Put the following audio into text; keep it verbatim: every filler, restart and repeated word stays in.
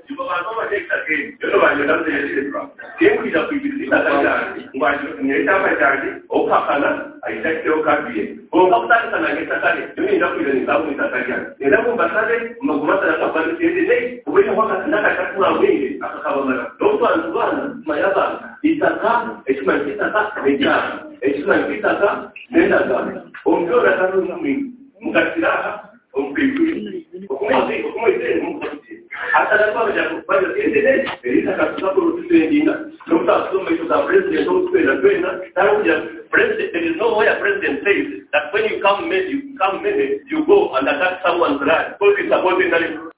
you go back over next again. You know what you're not saying is wrong. Game with a people, it's a Tajani, why you need a Tajani, or Pakana, I said to Kabi. Oh, how that can I get a Tajani? You need not with an example with a Tajani. You know, Basade, Magmata, Kapani, today, we want to not a Katuna way, as a Kavana. Don't one, one, my other. It's a car, it's my sister, it's my sister, then a gun. On your Katumi, Mukatira, on Pipi. Hasta la fama ya compañero tiene esa captura por lo que indígena no está solo me da president no se la pena that president there is no way a president says that when you come you come you go and attack someone's land because it's supporting